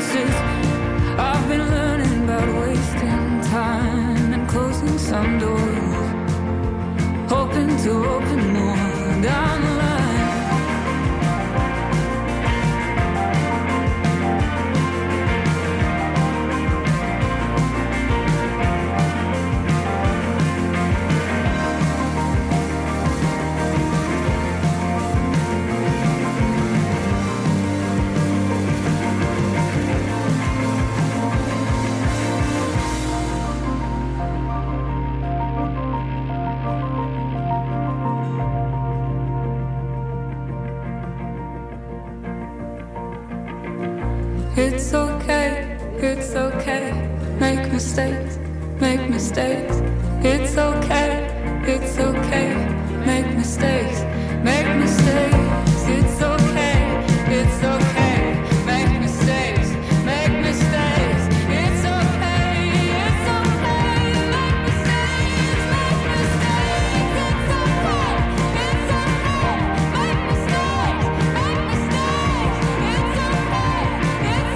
places. I've been learning about wasting time and closing some doors, hoping to open more down the line. It's okay, make mistakes, make mistakes. It's okay, make mistakes, make mistakes. It's okay, make mistakes, make mistakes. It's okay, make mistakes, make mistakes. It's okay, make mistakes, make mistakes. It's okay, make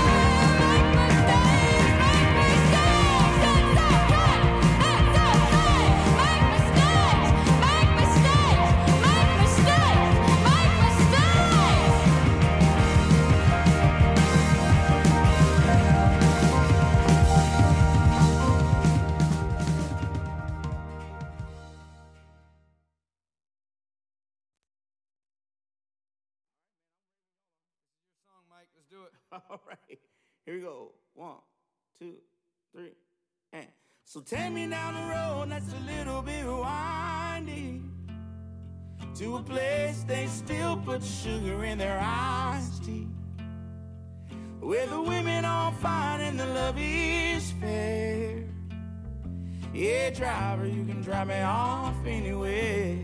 Let's do it. All right. Here we go. 1, 2, 3, and so take me down the road that's a little bit windy, to a place they still put sugar in their iced tea, where the women are fine and the love is fair. Yeah, driver, you can drop me off anywhere.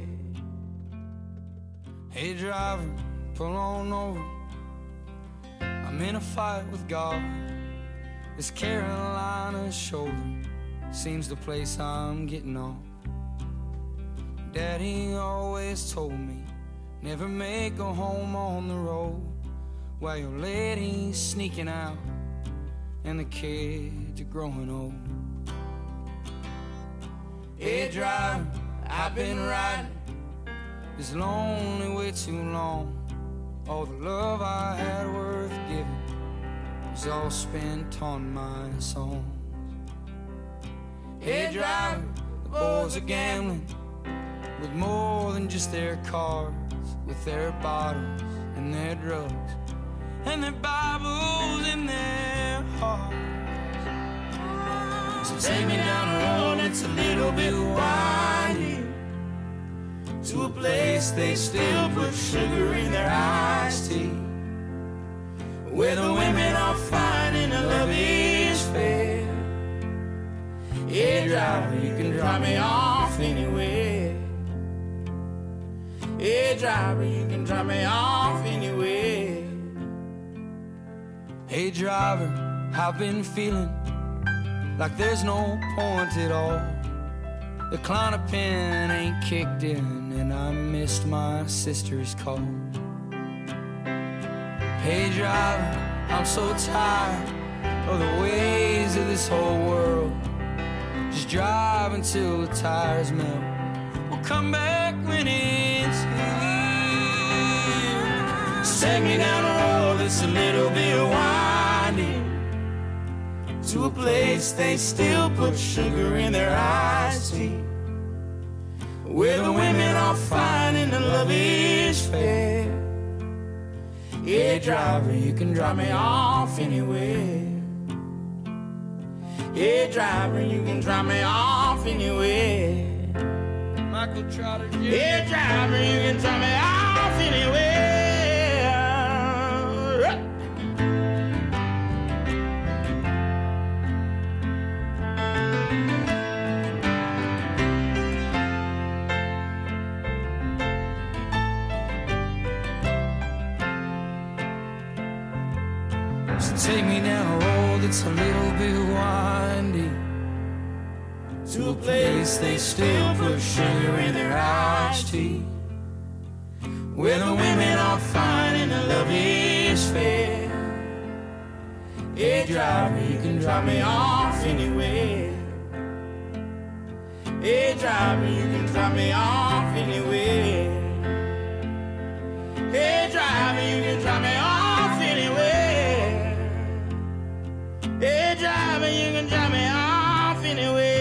Hey driver, pull on over, I'm in a fight with God. This Carolina's shoulder seems the place I'm getting off. Daddy always told me, never make a home on the road while your lady's sneaking out and the kids are growing old. Hey driver, I've been riding this lonely way too long. All the love I had worth giving was all spent on my songs. Hey driver, the boys are gambling with more than just their cars, with their bottles and their drugs and their Bibles in their hearts. So take me down a road that's a little bit windy, to a place they still put sugar in their iced tea, where the women are fine and the love is fair. Yeah, driver, you can drop me off anywhere. Yeah, driver, you can drop me off anywhere. Hey driver, I've been feeling like there's no point at all. The Klonopin ain't kicked in and I missed my sister's call. Hey driver, I'm so tired of the ways of this whole world. Just drive until the tires melt. We'll come back when it's here. So take me down a road that's a little bit windy, to a place they still put sugar in their iced tea, where the women are fine and the love is fair. Yeah, driver, you can drop me off anywhere. Yeah, driver, you can drop me off anywhere. Michael Trotter, yeah, driver, you can drop me off anywhere. Take me down a road that's a little bit windy, to a place they still put sugar in their iced tea, where the women are fine and the love is fair. Hey driver, you can drop me off anywhere. Hey driver, you can drop me off anywhere. Hey driver, you can drop me off anywhere. Hey driver, you can drop me off anywhere.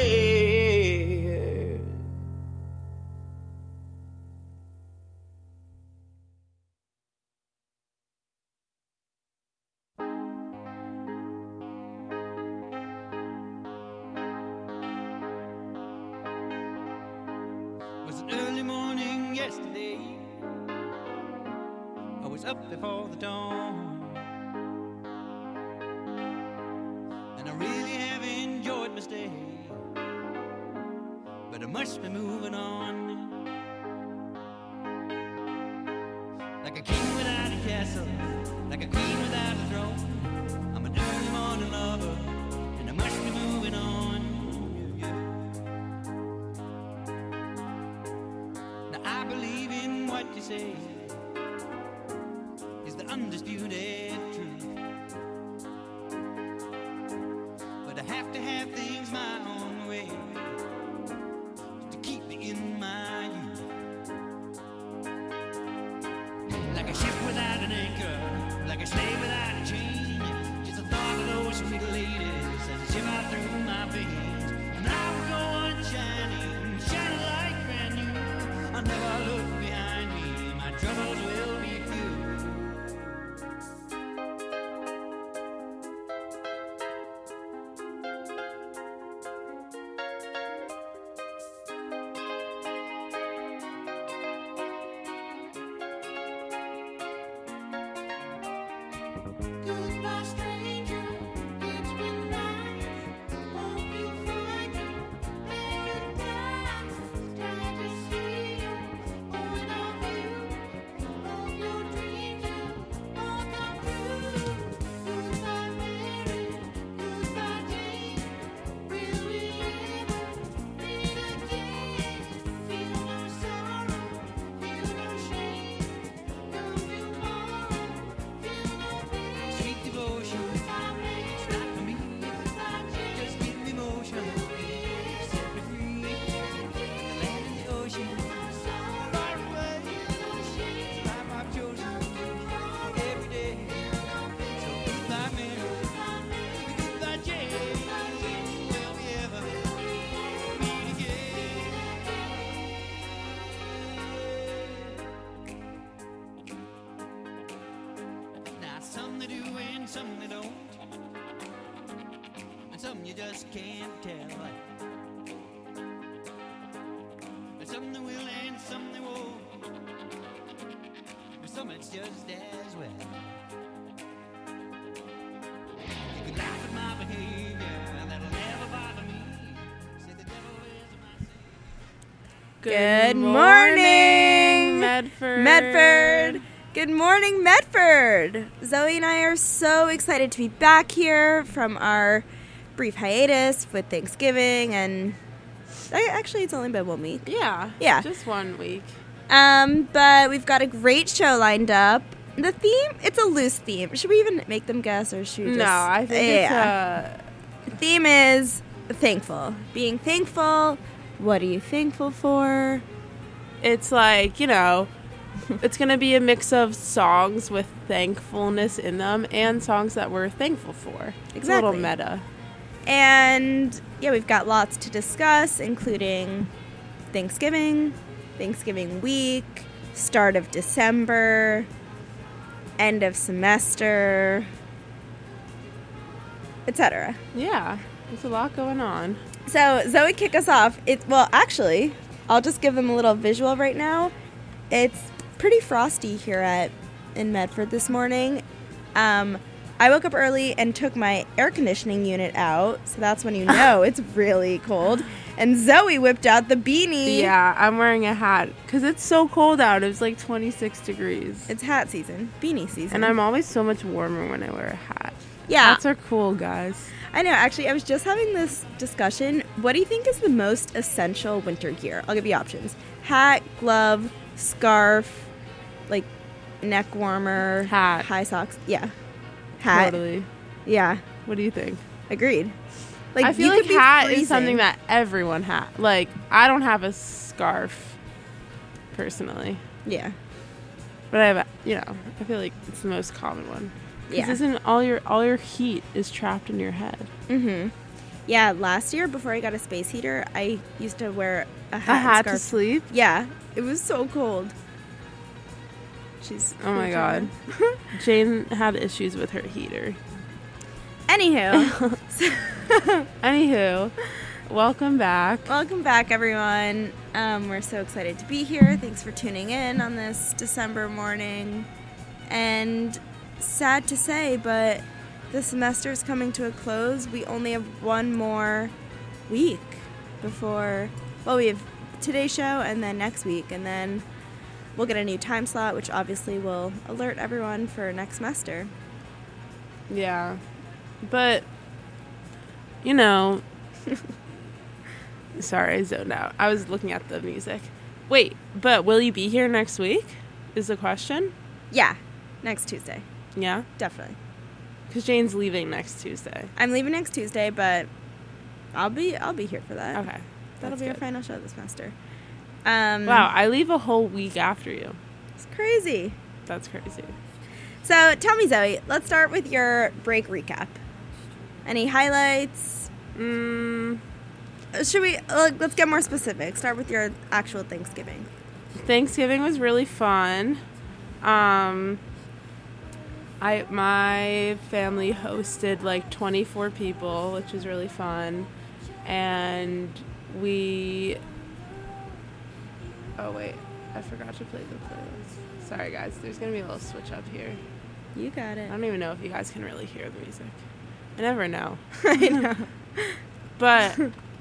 It was an early morning yesterday. I was up before the dawn, and I really have enjoyed my stay, but I must be moving on. Like a king without a castle, like a queen without a throne, I'm an early morning lover, and I must be moving on. Yeah. Now I believe in what you say is the undisputed truth, but I have to have things my own way to keep me in my youth. Like a ship without an anchor, like a slave without a chain, just the thought of those sweet ladies as a shiver through my veins. And I will go on shining, shining like brand new. I'll never look behind me, my troubles will be few. Goodbye, stranger. It's been nice. Hope you find your paradise. Glad to see you. Point of view. Hope your dreams will all come true. Goodbye, Mary. Goodbye, Jane. Will we ever meet again? Feel no sorrow. Feel no shame. Come tomorrow. Feel no pain. Sweet devotion, it's not for me. Just give me motion, set me free. The land and the ocean, far away. It's the life I've chosen every day. So goodbye, Mary, goodbye, Jane. Will we ever meet again? Now some they do and some they don't, and some you just can't tell. And some they will and some they won't, and some it's just as well. You can laugh at my behavior, that'll never bother me. Say the devil is my Good morning, Medford. Medford. Good morning, Medford. Zoe and I are so excited to be back here from our brief hiatus with Thanksgiving, and actually it's only been 1 week. Yeah. Yeah. Just 1 week. But we've got a great show lined up. The theme, it's a loose theme. Should we even make them guess, or should we just... No, I think The theme is thankful. Being thankful. What are you thankful for? it's like, you know, it's going to be a mix of songs with thankfulness in them and songs that we're thankful for. It's a little meta. And yeah, we've got lots to discuss, including Thanksgiving, Thanksgiving week, start of December, end of semester, etc. Yeah, there's a lot going on. So Zoe, kick us off. Actually, I'll just give them a little visual right now. It's pretty frosty here in Medford this morning. I woke up early and took my air conditioning unit out, so that's when you know it's really cold. And Zoe whipped out the beanie. Yeah, I'm wearing a hat because it's so cold out. It was like 26 degrees. It's hat season, beanie season. And I'm always so much warmer when I wear a hat. Yeah. Hats are cool, guys. I know. Actually, I was just having this discussion. What do you think is the most essential winter gear? I'll give you options. Hat, glove, scarf, like neck warmer. Hat. High socks. Yeah. Hat. Totally. Yeah. What do you think? Agreed. Like, I feel you like could be hat freezing. is something that everyone has. Like, I don't have a scarf, personally. Yeah. But I have, I feel like it's the most common one. Because Yeah. isn't all your heat is trapped in your head? Mm-hmm. Yeah, last year before I got a space heater, I used to wear a A hat, hat and to scarf. sleep? Yeah, it was so cold. She's Oh my god. Jane had issues with her heater. Anywho, Anywho, welcome back. welcome back, everyone. We're so excited to be here. Thanks for tuning in on this December morning. And sad to say, but the semester is coming to a close. We only have one more week before, well, we have today's show and then next week, and then we'll get a new time slot, which obviously will alert everyone for next semester. Yeah. But, sorry, I zoned out. I was looking at the music. Wait, but will you be here next week? Is the question? Yeah, next Tuesday, Yeah? definitely. Because Jane's leaving next Tuesday. I'm leaving next Tuesday, but I'll be here for that. Okay. That'll that's be our good. final show this semester. Wow, I leave a whole week after you. It's crazy. That's crazy. So tell me, Zoe, let's start with your break recap. Any highlights? Should we, let's get more specific. Start with your actual Thanksgiving. Thanksgiving was really fun. My family hosted like 24 people, which was really fun. And oh wait, I forgot to play the playlist. Sorry guys, there's gonna be a little switch up here. You got it. I don't even know if you guys can really hear the music. I never know. I know. But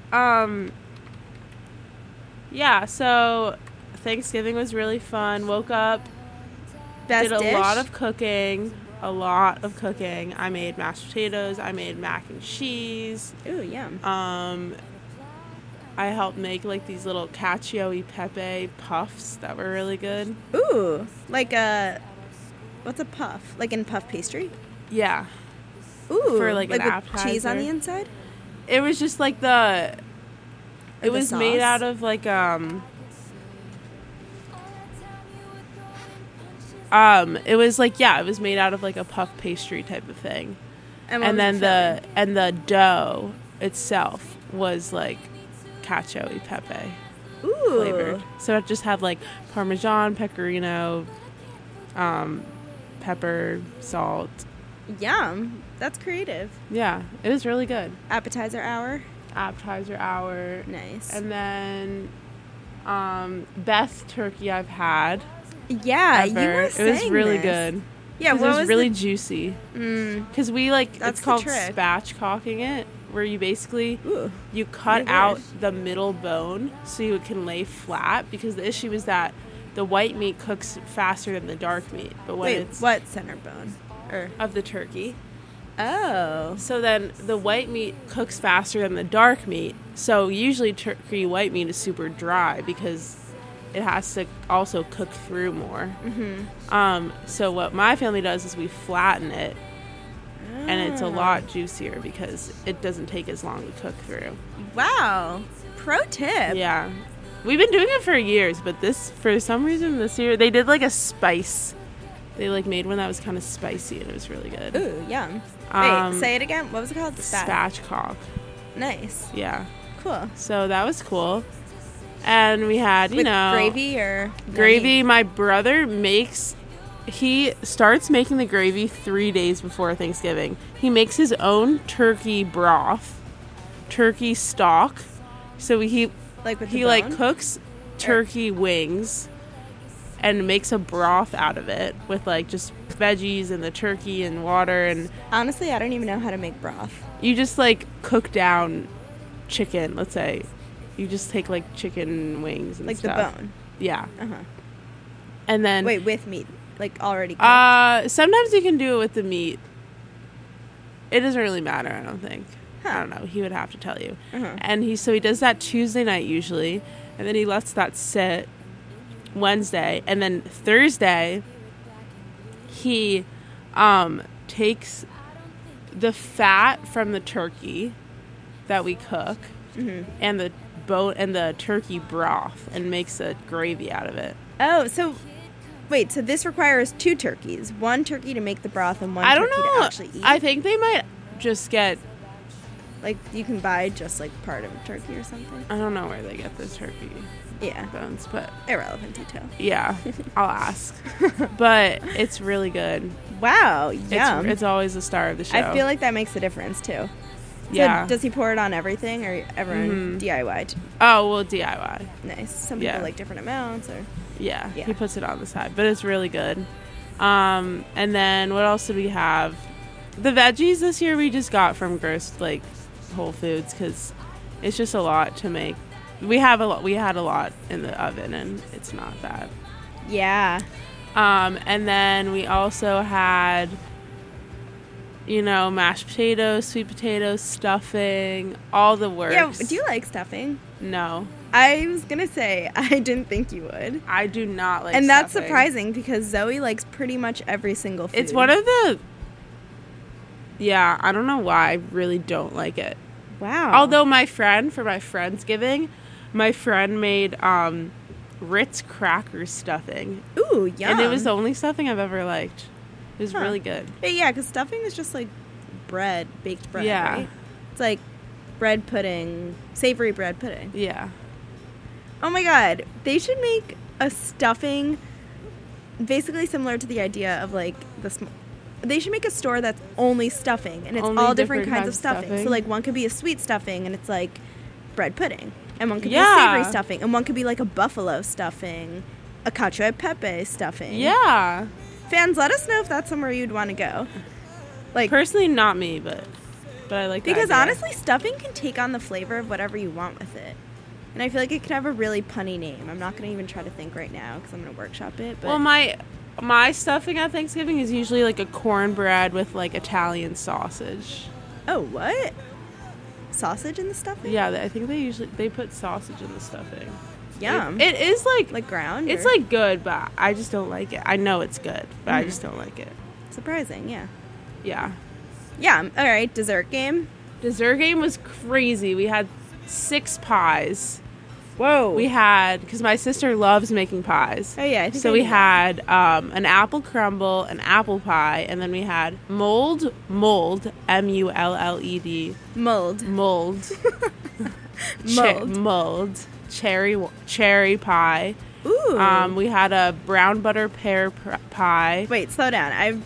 yeah, so Thanksgiving was really fun. Woke up, Best did a dish? lot of cooking. I made mashed potatoes. I made mac and cheese. Ooh, yum. I helped make like these little cacio e pepe puffs that were really good. Ooh, like what's a puff? Like in puff pastry? Yeah, Ooh, For, like, an with cheese on appetizer. the inside? it was just like Or it the was made sauce? out of like it was like it was made out of like a puff pastry type of thing. what And was then filling? the dough itself was like cacio e pepe Ooh. flavored. So it just had like Parmesan, pecorino, pepper, salt. Yum. That's creative. Yeah, it was really good. Appetizer hour. Appetizer hour. Nice. And then best turkey I've had Yeah, you ever. were It was saying really this. good. Yeah, 'Cause what it was was really the- juicy. Mm, Because we That's it's the called trick. spatchcocking it, where you basically ooh. you cut Good out word. the middle bone so you can lay flat. Because the issue is that the white meat cooks faster than the dark meat. But when Wait, it's what center bone? Or of the turkey, oh, so then the white meat cooks faster than the dark meat. So usually turkey white meat is super dry because it has to also cook through more. mm-hmm. So what my family does is we flatten it, and it's a Ah. lot juicier because it doesn't take as long to cook through. Wow. Pro tip. Yeah. We've been doing it for years, but for some reason this year, they did like a spice. They like made one that was kind of spicy, and it was really good. Ooh, yum. Um, Wait, say it again. What was it called? Spatchcock. Nice. Yeah. Cool. So that was cool. And we had, With gravy or gravy. My brother he starts making the gravy 3 days before Thanksgiving. He makes his own turkey broth, turkey stock. So Like with the he like bone? cooks turkey wings and makes a broth out of it with like just veggies and the turkey and water, and Honestly, I don't even know how to make broth. you just like cook down chicken. Let's say you just take like chicken wings and Like stuff. the bone. Yeah, Uh-huh. and then Wait, with meat. Like already cooked. sometimes you can do it with the meat. It doesn't really matter, I don't think. I Huh. don't know. He would have to tell you. Uh-huh. And he does that Tuesday night usually, and then he lets that sit Wednesday, and then Thursday he takes the fat from the turkey that we cook and the bone and the turkey broth and makes a gravy out of it. Oh, so wait, so this requires 2 turkeys. 1 turkey to make the broth and 1 I don't turkey know. to actually eat. I think they might just get. Like, you can buy just, like, part of a turkey or something. I don't know where they get this turkey Yeah. bones, but Irrelevant detail. yeah, I'll ask. But it's really good. Wow, yum. It's always the star of the show. I feel like that makes a difference, too. So Yeah. does he pour it on everything, or everyone DIY? Oh, well, DIY. Nice. Some people Yeah. like different amounts, or... Yeah, Yeah. he puts it on the side, but it's really good. And then what else did we have? The veggies this year we just got from Whole Foods because it's just a lot to make. We had a lot in the oven, and it's not bad. Yeah. And then we also had, mashed potatoes, sweet potatoes, stuffing, all the works. Yeah, do you like stuffing? No, I was gonna say, I didn't think you would. I do not like And that's stuffing. surprising because Zoe likes pretty much every single food. It's one of the... Yeah, I don't know why. I really don't like it. Wow. Although for my Friendsgiving, my friend made Ritz cracker stuffing. Ooh, yum. And it was the only stuffing I've ever liked. It was Huh. really good. Yeah, because stuffing is just like bread, baked bread, Yeah. right? It's like bread pudding, savory bread pudding. Yeah. Oh my god, they should make a stuffing basically similar to the idea of like they should make a store that's only stuffing, and it's Only all different different kinds of stuffing. So like one could be a sweet stuffing and it's like bread pudding, and one could be a Yeah. savory stuffing, and one could be like a buffalo stuffing, a cacio e pepe stuffing. Yeah. Fans, let us know if that's somewhere you'd want to go. Like Personally, not me, but I like the because idea. honestly, stuffing can take on the flavor of whatever you want with it. And I feel like it could have a really punny name. I'm not going to even try to think right now because I'm going to workshop it. But Well, my stuffing at Thanksgiving is usually like a cornbread with like Italian sausage. oh, what? Sausage in the stuffing? Yeah, I think they put sausage in the stuffing. Yum. It is like ground? It's or- like good, but I just don't like it. I know it's good, but I just don't like it. surprising, yeah. Yeah. Yeah, all right, dessert game. Dessert game was crazy. We had 6 pies. Whoa. We had, because my sister loves making pies. Oh, yeah, I think So I we knew had an apple crumble, an apple pie, and then we had mold, M-U-L-L-E-D, mold. mold, Mold. cherry pie. Ooh. We had a brown butter pear pie. Wait, slow down. I've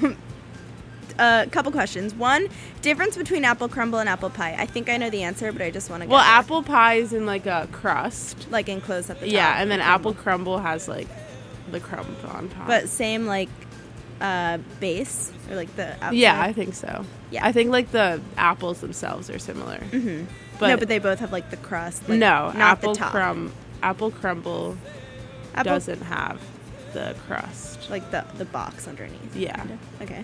a couple questions. One, difference between apple crumble and apple pie. I think I know the answer, but I just want to Well, apple pie is in like a crust. like enclosed at the top. Yeah, and then crumble. apple crumble has like the crumb on top. But same like base or like the outside. yeah, I think so. Yeah. I think like the apples themselves are similar. Mm-hmm. no, but they both have like the crust. Like, no, not apple the top. apple crumble Apple, doesn't have the crust. like the box underneath. Yeah. kinda. Okay.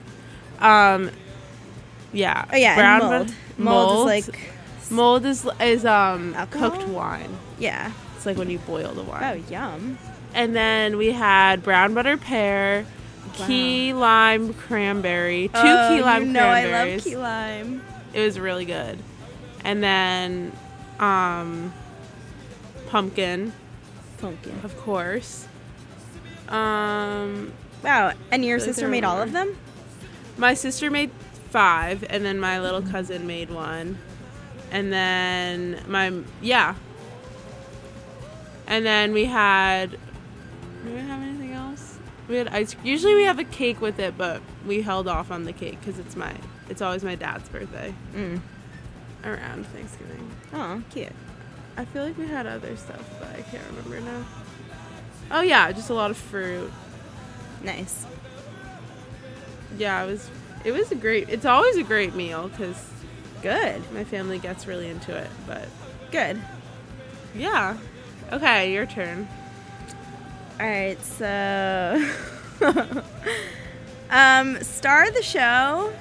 Yeah. Oh yeah, Brown and mold. bu- Mold is like mold is Alcohol? cooked wine. yeah. It's like when you boil the wine. Oh yum. And then we had brown butter pear, key lime cranberry, two key lime you know I cranberries. love key lime. It was really good. And then pumpkin, Pumpkin. of course. Wow. And your Those sister are made all more. of them? My sister made 5, and then my little cousin made 1. And then and then we had, do we have anything else? We had ice. Usually we have a cake with it, but we held off on the cake because it's always my dad's birthday around Thanksgiving. Oh, cute. I feel like we had other stuff, but I can't remember now. Oh yeah, just a lot of fruit. Nice. Yeah, it was it's always a great meal because Good. my family gets really into it, but Good. yeah. Okay, your turn. All right, so star of the show.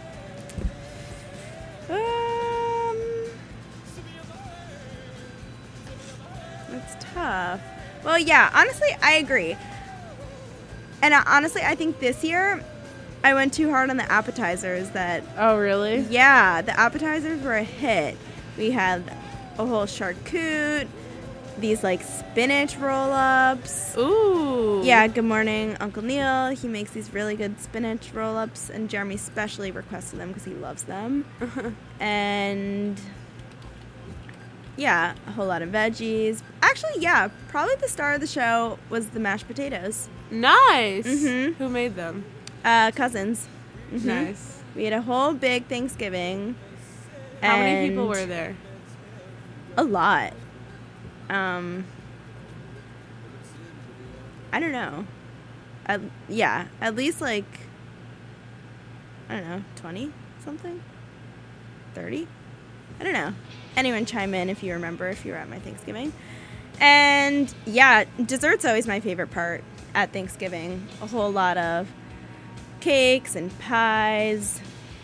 That's tough. Well, yeah, honestly, I agree. And honestly, I think this year I went too hard on the appetizers. That Oh, really? yeah, the appetizers were a hit. We had a whole charcuterie, these like spinach roll-ups. Ooh. Yeah, good morning, Uncle Neil. He makes these really good spinach roll-ups, and Jeremy specially requested them because he loves them. And yeah, a whole lot of veggies. Actually, yeah, probably the star of the show was the mashed potatoes. Nice. Mhm. Who made them? Cousins. Mhm. Nice. We had a whole big Thanksgiving. How many people and were there? A lot. I don't know. Yeah, at least like, I don't know, 20 something? 30? I don't know. Anyone chime in if you remember, if you were at my Thanksgiving. And yeah, dessert's always my favorite part at Thanksgiving. A whole lot of cakes and pies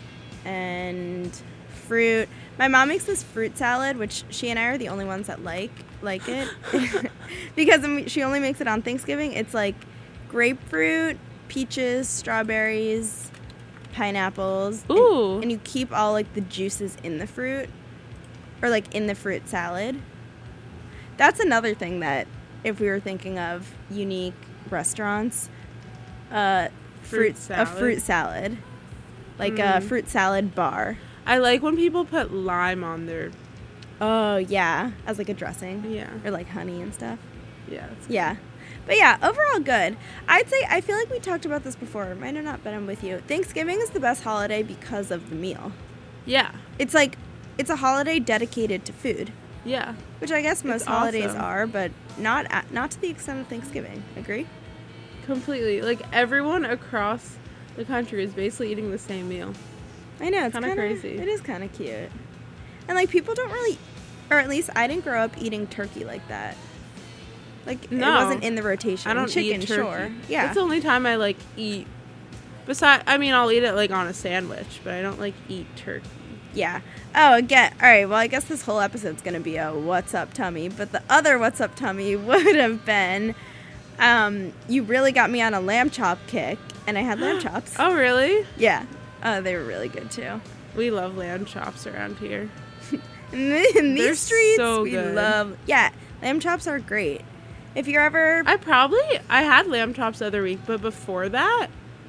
and fruit. My mom makes this fruit salad, which she and I are the only ones that like it. Because she only makes it on Thanksgiving. It's like grapefruit, peaches, strawberries, pineapples. Ooh. And you keep all like the juices in the fruit, or like in the fruit salad. That's another thing that if we were thinking of unique restaurants, Fruit a fruit salad, like a fruit salad bar. I like when people put lime on their. Oh yeah, as like a dressing. Yeah. Or like honey and stuff. Yeah. it's- Yeah. But yeah, overall good. I'd say, I feel like we talked about this before. It might have not been with you. Thanksgiving is the best holiday because of the meal. Yeah. It's like, it's a holiday dedicated to food, Yeah. which I guess most It's holidays awesome. are, but not to the extent of Thanksgiving. Agree? Completely. Like everyone across the country is basically eating the same meal. I know, it's Kinda kind of crazy. It is kind of cute. And like people don't really, or at least I didn't grow up eating turkey like that. Like No. it wasn't in the rotation. I don't Chicken, eat turkey. sure. Yeah. That's the only time I like eat. Besides, I mean, I'll eat it like on a sandwich, but I don't like eat turkey. Yeah. Oh, again. All right. Well, I guess this whole episode's going to be a what's up tummy, but the other what's up tummy would have been you really got me on a lamb chop kick, and I had lamb chops. Oh, really? Yeah. They were really good too. We love lamb chops around here. In They're these streets, so we good. love. Yeah, lamb chops are great. If you're ever I had lamb chops the other week, but before that,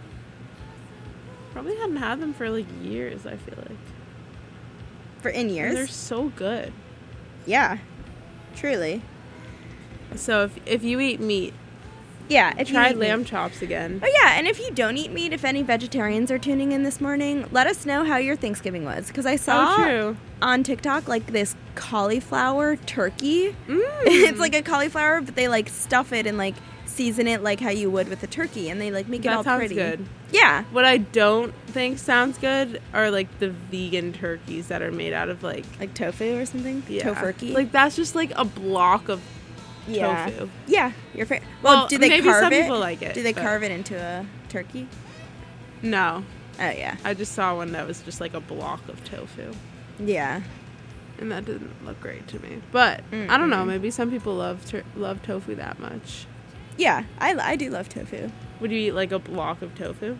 probably hadn't had them for like years, I feel like. for in And years, they're so good. yeah, truly. So if you eat meat, Yeah, if try you eat lamb meat. chops again. Oh yeah, and if you don't eat meat, if any vegetarians are tuning in this morning, let us know how your Thanksgiving was, because I saw Oh, true. on TikTok like this cauliflower turkey. Mm. It's like a cauliflower, but they like stuff it and like season it like how you would with a turkey, and they like make it That all sounds pretty. good. Yeah, What I don't think sounds good are like the vegan turkeys that are made out of like like tofu or something. Tofurkey. Like that's just like a block of yeah, tofu. yeah. Your well, do they maybe carve some it? people like it. Do they but carve it into a turkey? No, Oh yeah, I just saw one that was just like a block of tofu, yeah. and that didn't look great to me. But I don't know. Maybe some people love tofu that much. Yeah, I do love tofu. Would you eat like a block of tofu?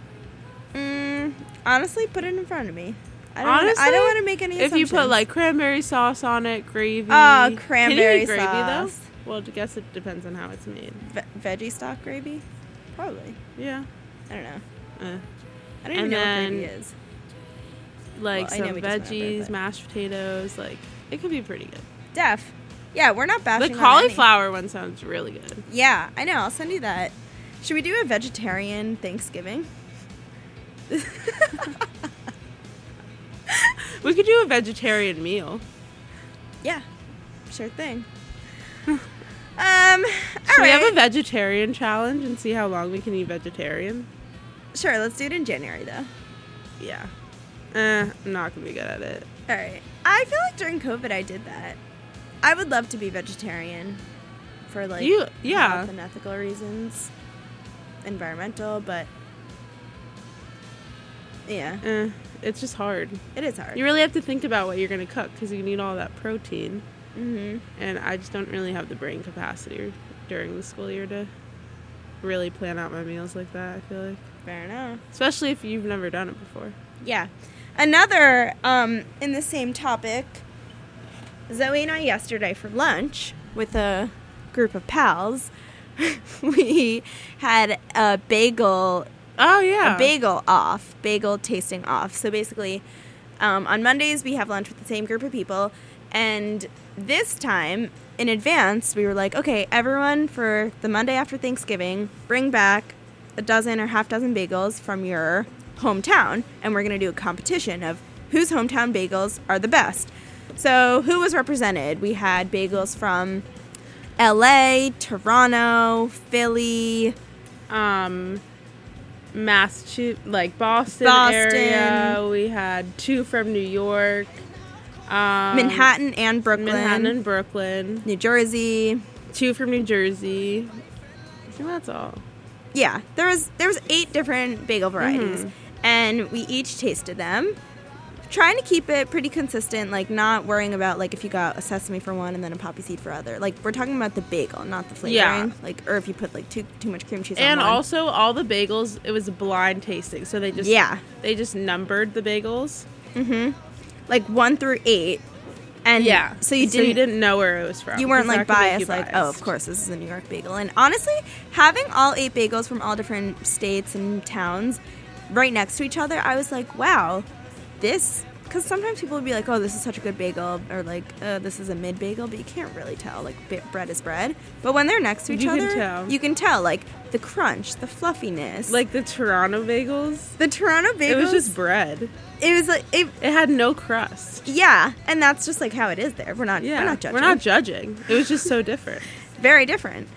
Honestly, put it in front of me. I don't Honestly, want to make any if you put assumptions. like cranberry sauce on it, gravy. Oh, Can cranberry you eat gravy sauce. though? Well, I guess it depends on how it's made. Veggie stock gravy, probably. Yeah. I don't know. Eh. I don't even And know what then, gravy is. Like Well, I know some we just went over it, veggies, but- mashed potatoes. Like it could be pretty good. Def. Yeah, we're not The bashing on any. cauliflower one sounds really good. Yeah, I know. I'll send you that. Should we do a vegetarian Thanksgiving? We could do a vegetarian meal. Yeah, sure thing. Should All we have right. a vegetarian challenge and see how long we can eat vegetarian? Sure, let's do it in January though. Yeah. I'm not gonna be good at it. All right. I feel like during COVID I did that. I would love to be vegetarian for like Yeah. health and ethical reasons, environmental, but yeah, It's just hard. it is hard. You really have to think about what you're gonna cook because you need all that protein. Mm-hmm. And I just don't really have the brain capacity during the school year to really plan out my meals like that, I feel like. Fair enough. especially if you've never done it before. Yeah. Another, in the same topic, Zoe and I yesterday for lunch with a group of pals, we had a bagel Oh yeah, bagel tasting off. So basically, on Mondays we have lunch with the same group of people, and this time in advance we were like, okay, everyone for the Monday after Thanksgiving, bring back a dozen or half dozen bagels from your hometown, and we're gonna do a competition of whose hometown bagels are the best. So who was represented? We had bagels from LA, Toronto, Philly, Massachusetts, like Boston area. We had 2 from New York, Manhattan and Brooklyn, New Jersey. 2 from New Jersey. I think that's all. Yeah, there was 8 different bagel varieties, and we each tasted them, trying to keep it pretty consistent, like not worrying about like if you got a sesame for one and then a poppy seed for other. Like we're talking about the bagel, not the flavoring. Yeah. Like, or if you put like too much cream cheese And on one. also, all the bagels, it was blind tasting, so they just numbered the bagels. like 1 through 8, and so you didn't know where it was from. You weren't It's like not gonna make you biased, like, oh, of course, this is a New York bagel. And honestly, having all 8 bagels from all different states and towns right next to each other, I was like, wow, this, because sometimes people would be like, oh, this is such a good bagel, or like, this is a mid bagel, but you can't really tell. Like, bread is bread. But when they're next to each other, you can tell, like, the crunch, the fluffiness. Like the Toronto bagels. the Toronto bagels. It was just bread. It was like, It had no crust. yeah, and that's just like how it is there. We're not judging. We're not judging. It was just so different. Very different.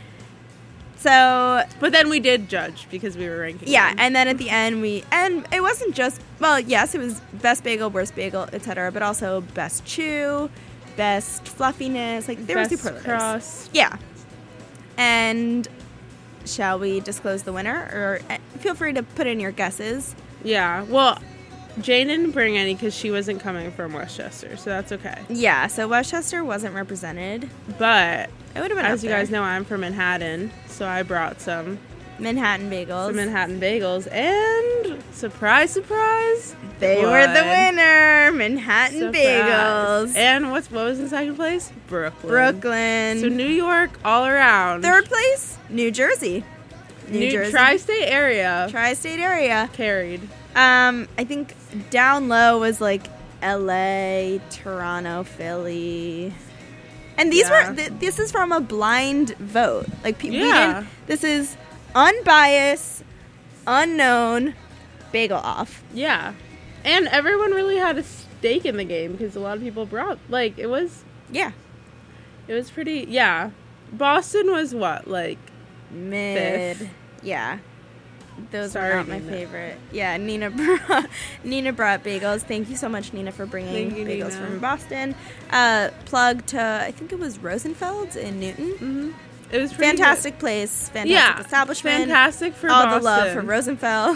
So But then we did judge because we were ranking. yeah, them. and then at the end and it wasn't just, well, yes, it was best bagel, worst bagel, etc., but also best chew, best fluffiness, like there were Best superlatives. crust. Yeah. And shall we disclose the winner, or feel free to put in your guesses? Yeah. Well, Jane didn't bring any because she wasn't coming from Westchester, so that's okay. Yeah, so Westchester wasn't represented. But It would have been as up you there. guys know, I'm from Manhattan, so I brought some Manhattan bagels. Manhattan bagels, and surprise, surprise, They were the won. winner. Manhattan Surprise. bagels. And what was in second place? Brooklyn. Brooklyn. So New York all around. Third place, New Jersey. New Jersey. Tri-state area Tri-state area. carried. I think down low was like LA, Toronto, Philly. And these Yeah. were this is from a blind vote. Like people Yeah. this is unbiased, unknown bagel off. Yeah. And everyone really had a stake in the game because a lot of people brought, like, it was Yeah. pretty, yeah. Boston was what, like, Mid. Fifth. Yeah. Those Sorry, are not my Nina. favorite. Yeah, Nina brought bagels. Thank you so much, Nina, for bringing Thank you, bagels Nina. from Boston. Plug to, I think it was Rosenfeld's in Newton. it was pretty Fantastic place, fantastic Yeah. establishment. Fantastic for all Boston. the love for Rosenfeld.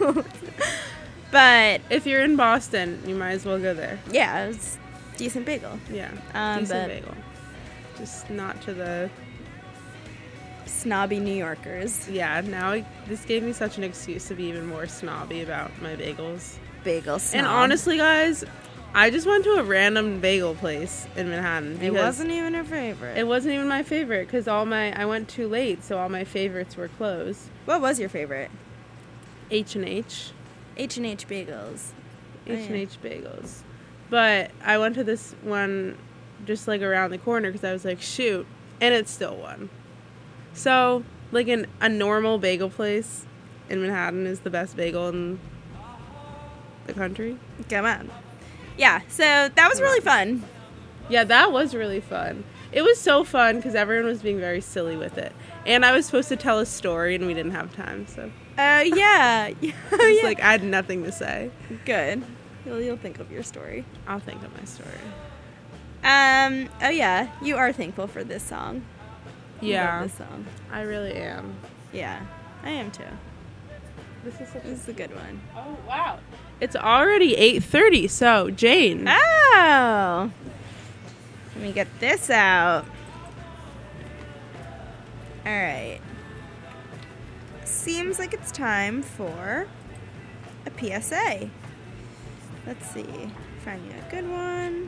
But If you're in Boston, you might as well go there. yeah, it was decent bagel. Yeah. But- Decent bagel. Just not to the, Snobby New Yorkers. yeah, now this gave me such an excuse to be even more snobby about my bagels. Bagel snob. And honestly, guys, I just went to a random bagel place in Manhattan. it because wasn't even a favorite. It wasn't even my favorite because I went too late, so all my favorites were closed. What was your favorite? H&H. H&H bagels. Oh, yeah. H&H bagels. But I went to this one just like around the corner because I was like, shoot, and it still won. So, like a normal bagel place in Manhattan is the best bagel in the country. Come on. Yeah, so that was really fun. Yeah, that was really fun. It was so fun because everyone was being very silly with it. And I was supposed to tell a story and we didn't have time, so Yeah. it's like I had nothing to say. Good. You'll think of your story. I'll think of my story. Oh yeah, you are thankful for this song. You Yeah, love this song. I really am. Yeah, I am too. This is This is a good one. Oh, wow. It's already 8:30, so Jane. Oh! Let me get this out. Alright. seems like it's time for a PSA. Let's see. Find you a good one.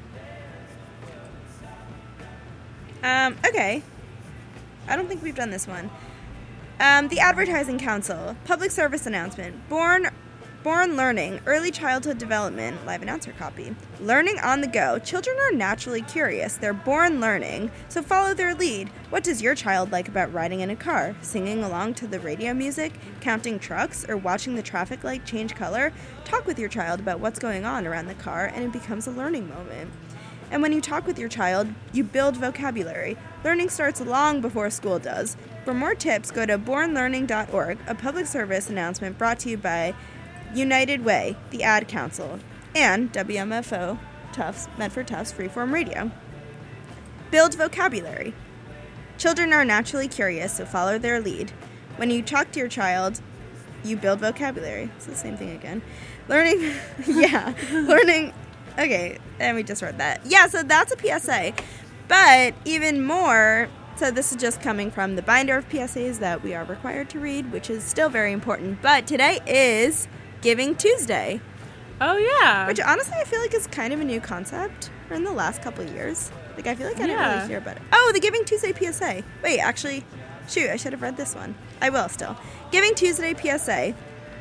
Okay. I don't think we've done this one. The Advertising Council. Public service announcement. Born Learning, Early Childhood Development, live announcer copy. Learning on the go. Children are naturally curious. They're born learning, so follow their lead. What does your child like about riding in a car? Singing along to the radio music? Counting trucks? Or watching the traffic light change color? Talk with your child about what's going on around the car, and it becomes a learning moment. And when you talk with your child, you build vocabulary. Learning starts long before school does. For more tips, go to bornlearning.org, a public service announcement brought to you by United Way, the Ad Council, and WMFO, Tufts, Medford Tufts Freeform Radio. Build vocabulary. Children are naturally curious, so follow their lead. When you talk to your child, you build vocabulary. It's the same thing again. Learning, learning. Okay, and we just read that. Yeah, so that's a PSA. But even more, so this is just coming from the binder of PSAs that we are required to read, which is still very important. But today is Giving Tuesday, Oh, yeah. which honestly I feel like is kind of a new concept or in the last couple of years. Like, I feel like I didn't really hear about it. Oh, the Giving Tuesday PSA. Wait, actually, shoot, I should have read this one. I will still. Giving Tuesday PSA.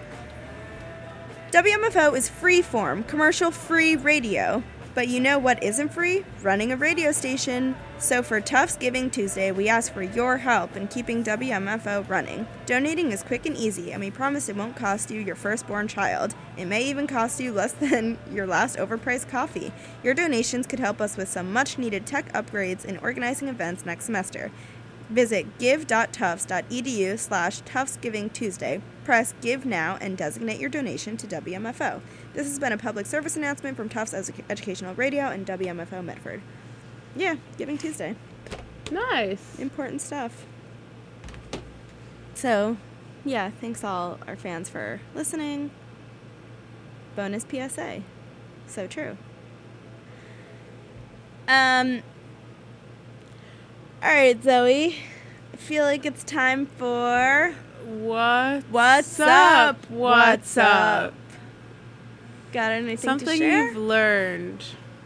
WMFO is free-form, commercial-free radio. But you know what isn't free? Running a radio station. So for Tufts Giving Tuesday, we ask for your help in keeping WMFO running. Donating is quick and easy, and we promise it won't cost you your firstborn child. It may even cost you less than your last overpriced coffee. Your donations could help us with some much-needed tech upgrades and organizing events next semester. Visit give.tufts.edu/TuftsGivingTuesday. Press Give Now and designate your donation to WMFO. This has been a public service announcement from Tufts Educational Radio and WMFO Medford. Yeah, Giving Tuesday. Nice. Important stuff. So, yeah, thanks all our fans for listening. Bonus PSA. So true. Alright, Zoe. I feel like it's time for What's up? What's up? Got anything Something to share? you've learned.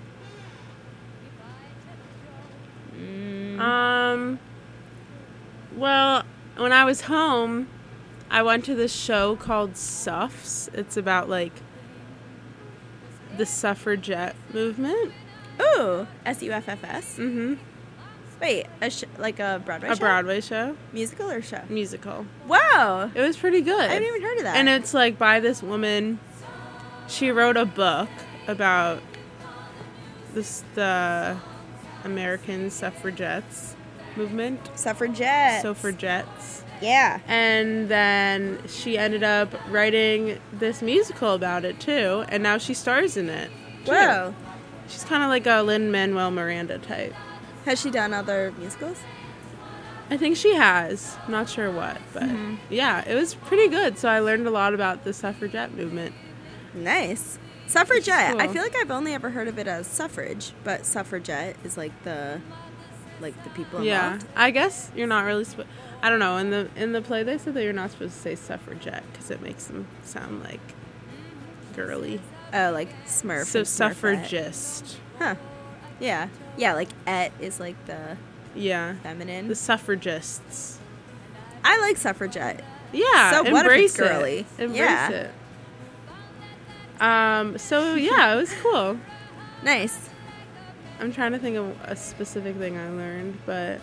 Well, when I was home, I went to this show called Suffs. It's about, like, the suffragette movement. Ooh, SUFFS. Mm-hmm. Wait, like a Broadway show? A Broadway show. Musical or show? Musical. Wow. It was pretty good. I haven't even heard of that. And it's, like, by this woman. She wrote a book about the American suffragettes movement. Suffragettes. Yeah. And then she ended up writing this musical about it, too. And now she stars in it. too. Whoa. She's kind of like a Lin-Manuel Miranda type. Has she done other musicals? I think she has. I'm not sure what. But yeah, it was pretty good. So I learned a lot about the suffragette movement. Nice. Suffragette. Cool. I feel like I've only ever heard of it as suffrage, but suffragette is like the people Yeah, involved. I guess you're not really supposed. I don't know. In the play, they said that you're not supposed to say suffragette because it makes them sound like girly. Oh, like Smurf. So and Smurfette. suffragist. Huh. Yeah. Yeah, like et is like the Yeah, feminine. the suffragists. I like suffragette. Yeah, So what if embrace it's girly? It. Embrace Yeah. it. So yeah, it was cool. Nice. I'm trying to think of a specific thing I learned, but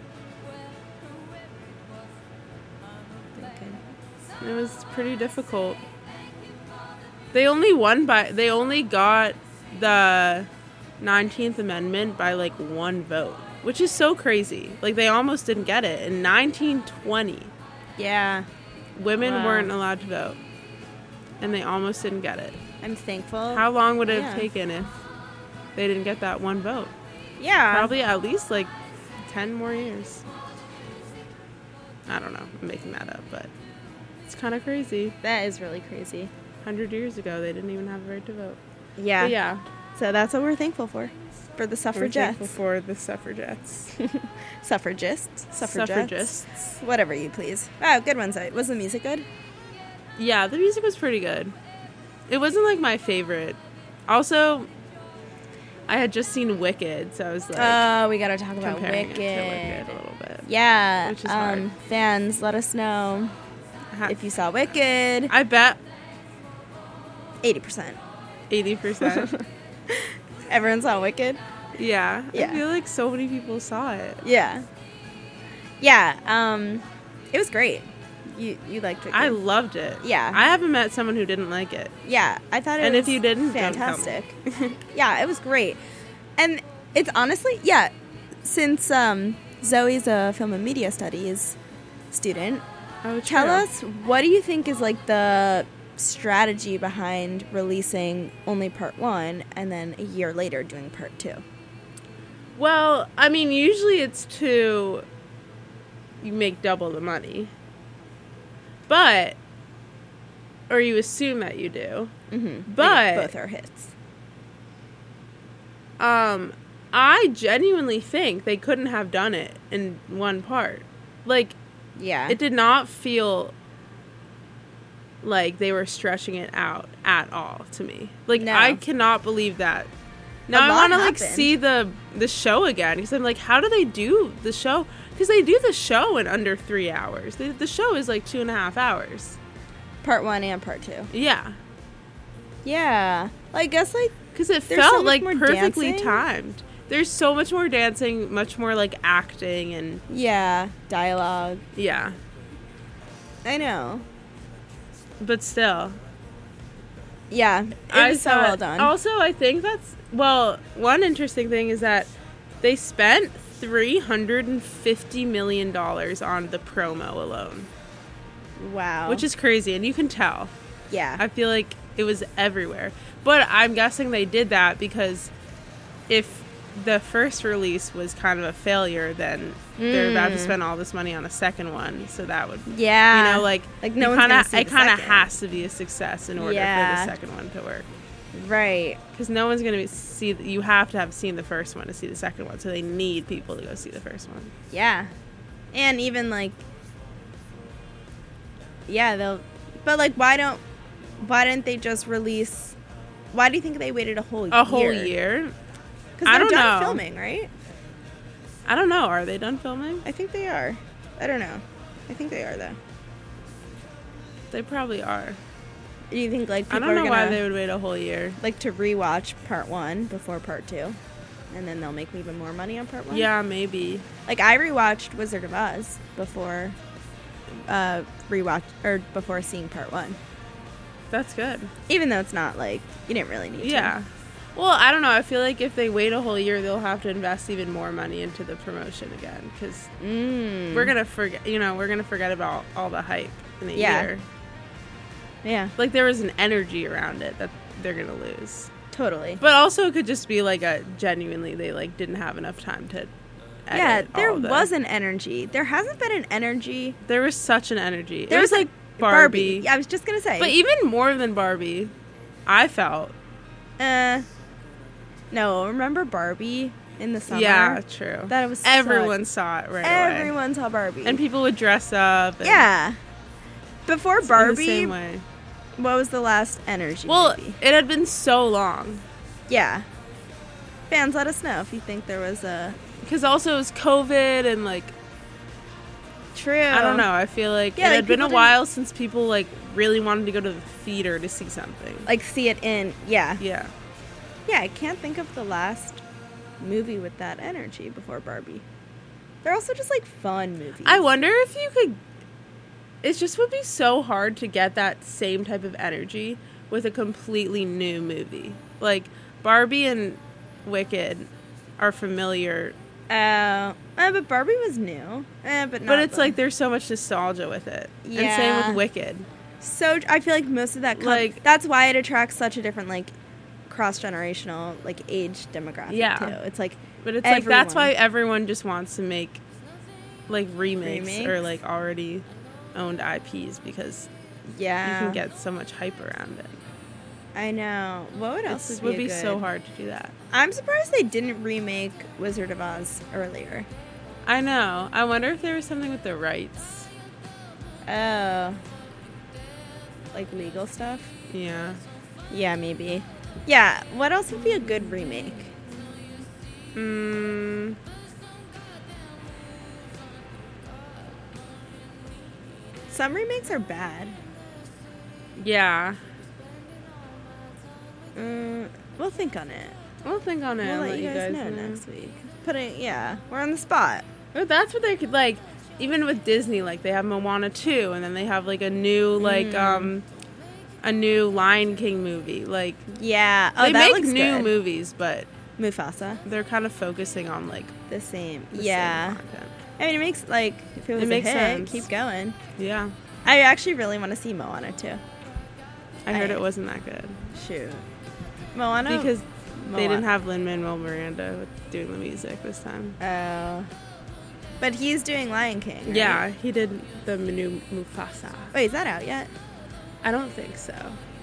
Okay. it was pretty difficult. They only got the 19th Amendment by like one vote, which is so crazy. Like they almost didn't get it. In 1920, Yeah. women Wow. weren't allowed to vote, and they almost didn't get it. I'm thankful. How long would it Yeah. have taken if they didn't get that one vote? Yeah. Probably at least like 10 more years. I don't know. I'm making that up, but it's kind of crazy. That is really crazy. 100 years ago, they didn't even have a right to vote. Yeah. But yeah, So that's what we're thankful for the We're suffragettes. thankful for the suffragettes. Suffragists. Suffragists. Whatever you please. Oh, good one. Was the music good? Yeah, the music was pretty good. It wasn't like my favorite. Also, I had just seen Wicked, so I was like Oh, we gotta talk about comparing Wicked. it to Wicked a little bit. Yeah. Which is hard. Fans, let us know Ha- if you saw Wicked. I bet 80%. 80%. Everyone saw Wicked? Yeah. Yeah. I feel like so many people saw it. Yeah. Yeah. It was great. You liked Wicked. I loved it. Yeah. I haven't met someone who didn't like it. Yeah, I thought it And was if you didn't, don't tell me. fantastic. Yeah, it was great. And it's honestly, since Zoe's a film and media studies student, Oh, tell true. us, what do you think is like the strategy behind releasing only part 1 and then a year later doing part 2? Well, I mean, usually it's you make double the money. But, or you assume that you do. Mm-hmm. But both are hits. I genuinely think they couldn't have done it in one part. Like, Yeah. it did not feel like they were stretching it out at all to me. Like, No. I cannot believe that. Now A I lot want to like happened. see the show again, because I'm like, how do they do the show? Because they do the show in under 3 hours. The show is like 2.5 hours. Part 1 and part 2. Yeah, Yeah. I guess like because it There's so felt much like more perfectly dancing. timed. There's so much more dancing, much more like acting, and dialogue. yeah. I know. But still, Yeah. It was so thought- well done. Also, I think one interesting thing is that they spent $350 million on the promo alone, Wow. which is crazy, and you can tell. yeah. I feel like it was everywhere. But I'm guessing they did that because if the first release was kind of a failure, then they're about to spend all this money on a second one, so that would Yeah. you know, like no you one's kinda, gonna see it the kind of second. has to be a success in order Yeah. for the second one to work. Right. Because no one's going to see. You have to have seen the first one to see the second one, so they need people to go see the first one. Yeah. And even like they'll but like why didn't they just release why do you think they waited a whole year? A whole year? Because I they're don't done know. filming, right? I don't know. Are they done filming? I think they are. I don't know. I think they are though. They probably are. Do you think like I people don't are know gonna why they would wait a whole year. like to rewatch part 1 before part 2? And then they'll make even more money on part 1? Yeah, maybe. Like I rewatched Wizard of Oz before before seeing part 1. That's good. Even though it's not like you didn't really need to. Yeah. Well, I don't know. I feel like if they wait a whole year, they'll have to invest even more money into the promotion again, because we're gonna forget. We're gonna forget about all the hype in a Yeah. year. Yeah, Like there was an energy around it that they're gonna lose. totally. But also, it could just be like genuinely they like didn't have enough time to. Yeah, edit there all the- was an energy. There hasn't been an energy. There was such an energy. There It was like Barbie, Yeah, I was just gonna say. but even more than Barbie, I felt. No, remember Barbie in the summer? Yeah, true. That was Everyone saw it right away, Everyone saw Barbie. and people would dress up. And yeah. Before in the Barbie, same way. what was the last energy Well, movie? it had been so long. Yeah. Fans, let us know if you think there was a Because also it was COVID and like, true. I don't know. I feel like Yeah, it like, had been a people while since people like really wanted to go to the theater to see something. Like see it in Yeah. Yeah, I can't think of the last movie with that energy before Barbie. They're also just like fun movies. I wonder if you could. It just would be so hard to get that same type of energy with a completely new movie. Like Barbie and Wicked are familiar, but Barbie was new. But not but it's the- like there's so much nostalgia with it. And same Yeah. with Wicked. so. I feel like most of that Like- that's why it attracts such a different like cross generational like age demographic Yeah. too. It's like But it's like that's why everyone. everyone just wants to make like remakes or Remakes? like already owned IPs, because yeah you can get so much hype around it. I know. What else It would would be good? so hard to do that. I'm surprised they didn't remake Wizard of Oz earlier. I know. I wonder if there was something with the rights. Oh. Like legal stuff? Yeah. Yeah, maybe. Yeah, what else would be a good remake? Some remakes are bad. Yeah. We'll think on it. We'll think on it. We'll and let you guys know next week. Yeah, we're on the spot. But that's what they could, like, even with Disney, like, they have Moana 2, and then they have, like, a new, like, a new Lion King movie. Like, Yeah. Oh, they that make looks new good. movies, but Mufasa. they're kind of focusing on, like, The same. the Yeah. same content. I mean, it makes, like, if it was makes a hit, sense. keep going. Yeah. I actually really want to see Moana too. I heard I- it wasn't that good. Shoot. Moana? Because they didn't Moana. have Lin-Manuel Miranda doing the music this time. Oh. But he's doing Lion King, right? Yeah, he did the new Mufasa. Wait, is that out yet? I don't think so.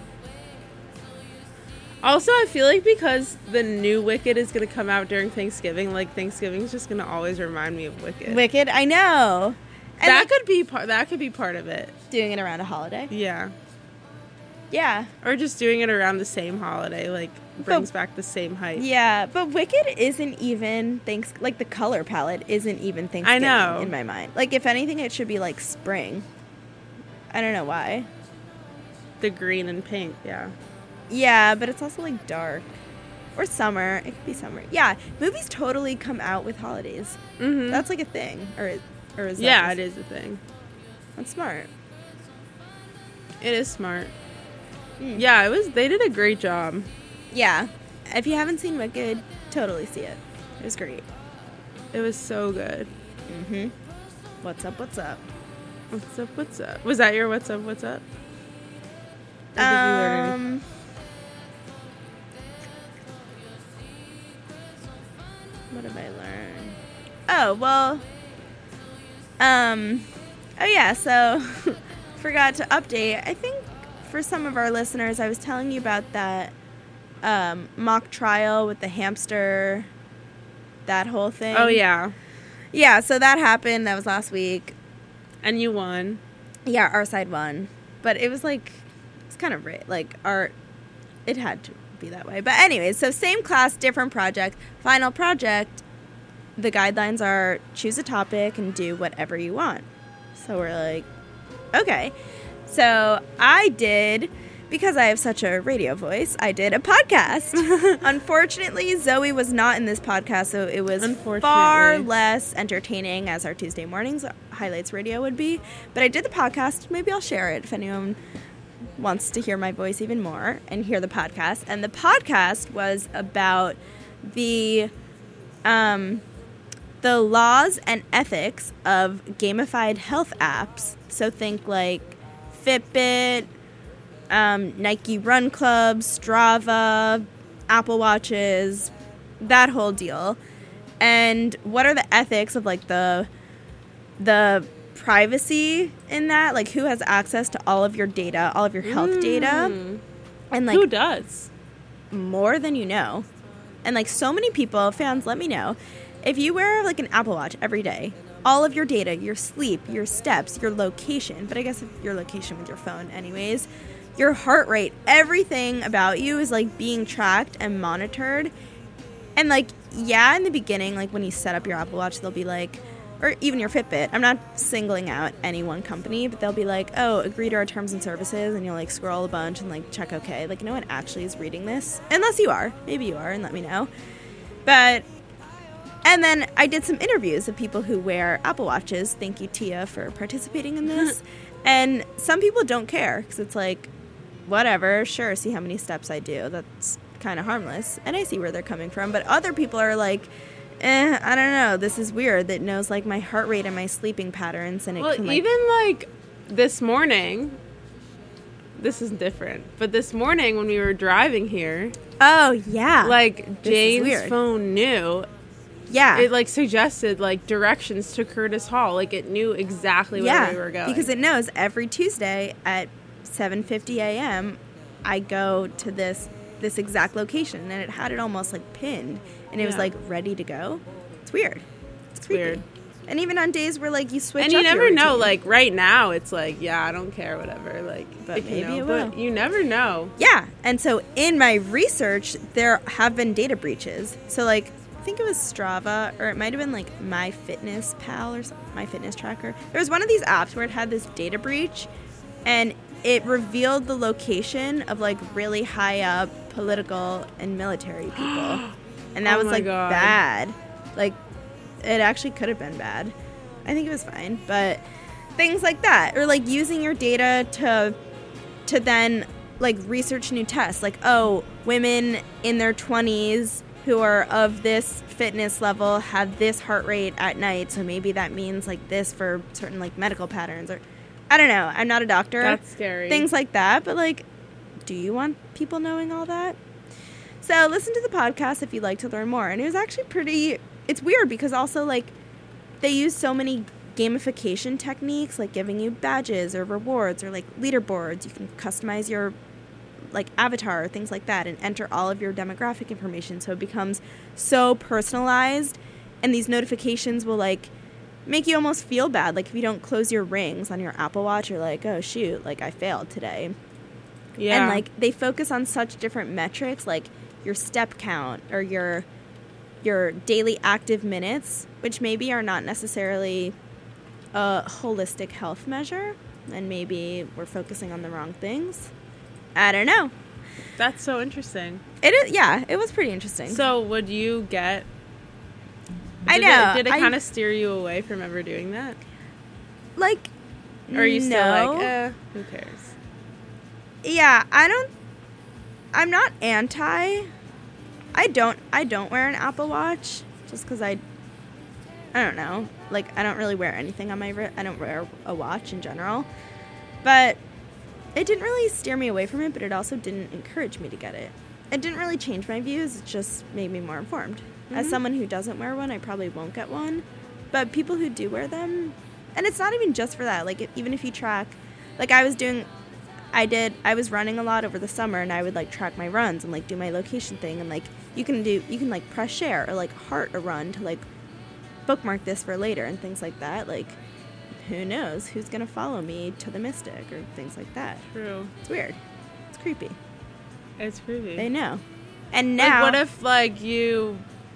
Also, I feel like because the new Wicked is going to come out during Thanksgiving, like, Thanksgiving's just going to always remind me of Wicked. Wicked, I know. And That like, could be part of it. doing it around a holiday. Yeah. Yeah. Or just doing it around the same holiday, like, brings back the same hype. Yeah, but Wicked isn't even like the color palette isn't even Thanksgiving know. in my mind. Like if anything it should be like spring. I don't know why. The green and pink, yeah. Yeah, but it's also like dark. Or summer. It could be summer. Yeah, movies totally come out with holidays. Mm-hmm. That's like a thing. Or is that Yeah, just- it is a thing. That's smart. It is smart. Mm. Yeah, they did a great job. Yeah. If you haven't seen Wicked, totally see it. It was great. It was so good. Mm-hmm. What's up, what's up? What's up, what's up? Was that your what's up, what's up? Or did you learn any- What have I learned? Oh, well, oh yeah, so forgot to update. I think for some of our listeners, I was telling you about that mock trial with the hamster, that whole thing. Oh, yeah. Yeah, so that happened. That was last week. And you won. Yeah, our side won. But it was like, it's kind of like it had to be that way. But anyways, so same class, different project. Final project, the guidelines are choose a topic and do whatever you want. So we're like, okay. So I did, because I have such a radio voice, I did a podcast. Unfortunately, Zoe was not in this podcast, so it was far Unfortunately. less entertaining as our Tuesday mornings highlights radio would be. But I did the podcast. Maybe I'll share it if anyone wants to hear my voice even more and hear the podcast. And the podcast was about the laws and ethics of gamified health apps. So think like Fitbit, Nike Run Club, Strava, Apple Watches, that whole deal. And what are the ethics of like the privacy in that? Like who has access to all of your data, all of your health data? And like Who does? more than you know. And like so many people, fans, let me know. If you wear like an Apple Watch every day, all of your data, your sleep, your steps, your location, but I guess if your location with your phone anyways, your heart rate, everything about you is like being tracked and monitored. And like, yeah, in the beginning, like when you set up your Apple Watch, they'll be like, or even your Fitbit, I'm not singling out any one company, but they'll be like, oh, agree to our terms and services, and you'll like scroll a bunch and like check okay. Like no one actually is reading this. Unless you are. Maybe you are, and let me know. But, and then I did some interviews of people who wear Apple Watches. Thank you, Tia, for participating in this. And some people don't care, because it's like, whatever, sure, see how many steps I do. That's kind of harmless. And I see where they're coming from. But other people are like, I don't know, this is weird. That knows like my heart rate and my sleeping patterns. And it Well, can like, even like this morning, this is different, but this morning when we were driving here, oh, yeah. like This is Jane's weird. phone knew. yeah. It like suggested like directions to Curtis Hall. Like it knew exactly where we were going. Because it knows every Tuesday at 7:50 a.m. I go to this exact location, and it had it almost like pinned, and it was Yeah. like ready to go. It's weird. It's creepy. weird. And even on days where like you switch, And you up your never know. routine. Like right now, it's like, yeah, I don't care, whatever. Like, But you maybe know, it but will. you never know. Yeah, and so in my research, there have been data breaches. So like, I think it was Strava, or it might have been like MyFitnessPal or something, MyFitnessTracker. There was one of these apps where it had this data breach, and it revealed the location of like really high up political and military people, and that Oh was my like God. bad. Like, it actually could have been bad. I think it was fine, but things like that, or like using your data to then like research new tests, like, oh, women in their 20s who are of this fitness level have this heart rate at night, so maybe that means like this for certain like medical patterns, or I don't know, I'm not a doctor. That's scary. Things like that, but like, do you want people knowing all that? So listen to the podcast if you'd like to learn more. And it was actually it's weird because also like they use so many gamification techniques, like giving you badges or rewards or like leaderboards. You can customize your like avatar or things like that and enter all of your demographic information, so it becomes so personalized. And these notifications will like make you almost feel bad, like if you don't close your rings on your Apple Watch, you're like, oh shoot, like I failed today. Yeah. And like they focus on such different metrics, like your step count or your daily active minutes, which maybe are not necessarily a holistic health measure, and maybe we're focusing on the wrong things. I don't know. That's so interesting. It is, yeah, it was pretty interesting. So would you get? I did know, Did it I- kind of steer you away from ever doing that? like, Or are you still no. like, who cares? Yeah, I'm not anti. I don't wear an Apple Watch just because I don't know. Like, I don't really wear anything on my wrist. I don't wear a watch in general. But it didn't really steer me away from it, but it also didn't encourage me to get it. It didn't really change my views. It just made me more informed. As someone who doesn't wear one, I probably won't get one. But people who do wear them, and it's not even just for that. Like, even if you track, like I was running a lot over the summer, and I would like track my runs and like do my location thing, and like you can like press share or like heart a run to like bookmark this for later and things like that. Like, who knows who's gonna follow me to the Mystic or things like that. True. It's weird. It's creepy. It's creepy. They know. And Like, now, what if like you